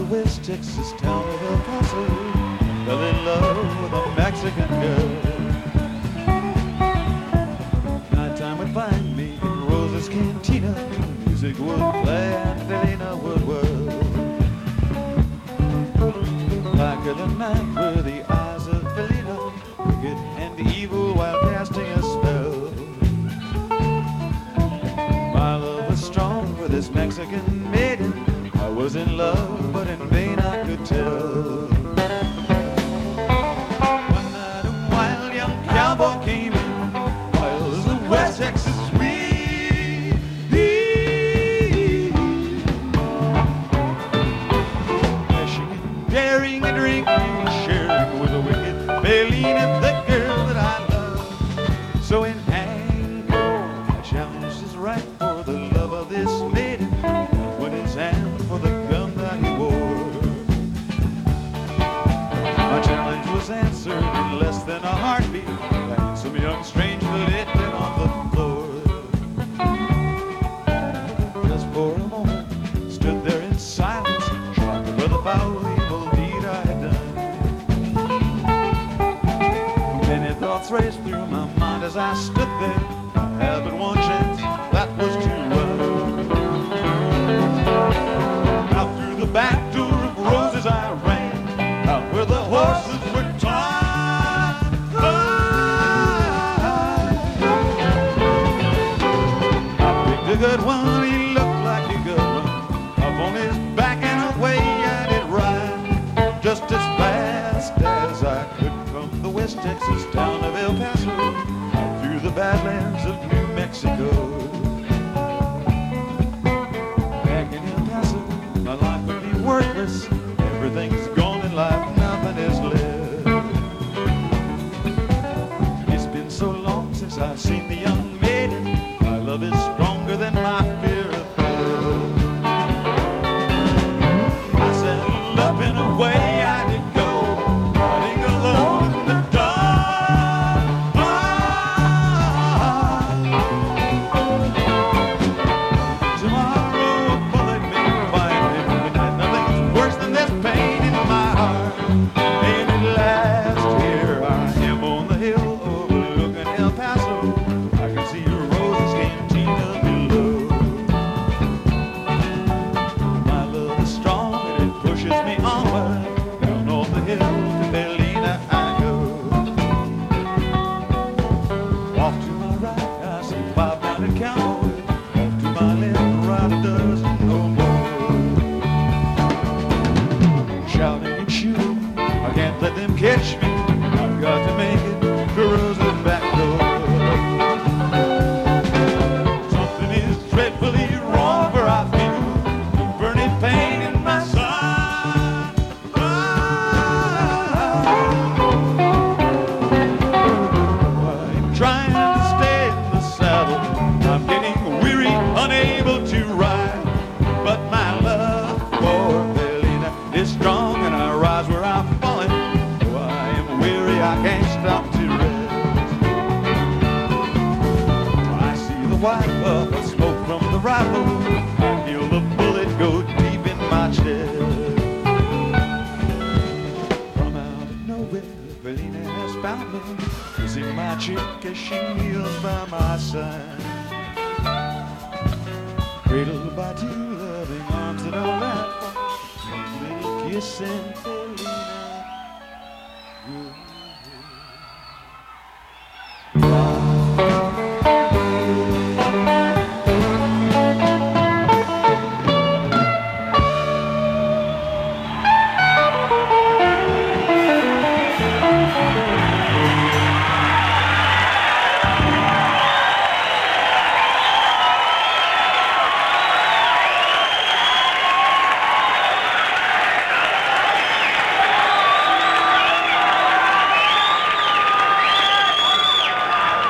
West Texas town of El Paso, fell in love with a Mexican girl. Nighttime would find me in Rosa's Cantina, music would play and Felina would whirl. Blacker than night were the eyes of Felina, wicked and evil while casting a spell. My love was strong for this Mexican maiden, I was in love, but in vain I could tell. One night a wild young cowboy came in, wild as the West Texas wind. Dashing and daring and drinking, sharing with a wicked Felina, the girl that I love. So in anger, I challenged his right for the love of this maiden, put his hand for the gun that he wore. My challenge was answered in less than a heartbeat, like some young stranger that hit it on the floor. Just for a moment, stood there in silence, shocked for the foul evil deed I had done. Many thoughts raced through my mind as I stood there. I had but one chance, that was to run. Out through the back door of Rosa's I ran, out where the horses were tied. I picked a good one, he looked like a good one. Up on his back and away I did ride, just as fast as I could from the West Texas town of El Paso, out through the badlands of New Mexico. Back in El Paso, my life would be worthless. Everything's gone in life, nothing is left. It's been so long since I've seen the young maiden, my love is stronger than my fear of death. I settled up in a way I did go, riding alone in the dark. Tomorrow a bullet may find me, but nothing's worse than this pain in my heart. And at last here I am on the hill overlooking El Paso. I can see Rosa's Cantina below. My love is strong and it pushes me onward. Down off the hill to Felina I go. Off to my right I see five-mounted cowboy. Off to my left, ride a dozen no more. Shouting and shooting, I can't let them catch me. I've got to make it to Rosa's back door. Something is dreadfully wrong, for I feel the burning pain in my side. I'm trying to stay in the saddle, I'm getting weary, unable to ride. But my love for Felina is strong, and I rise where I'm falling. Though I am weary, I can't stop to rest. I see the white puff of smoke from the rifle, I feel the bullet go deep in my chest. From out of nowhere, Felina has found me, kissing my cheek as she kneels by my side. Cradled by two loving arms that don't laugh, one little kiss and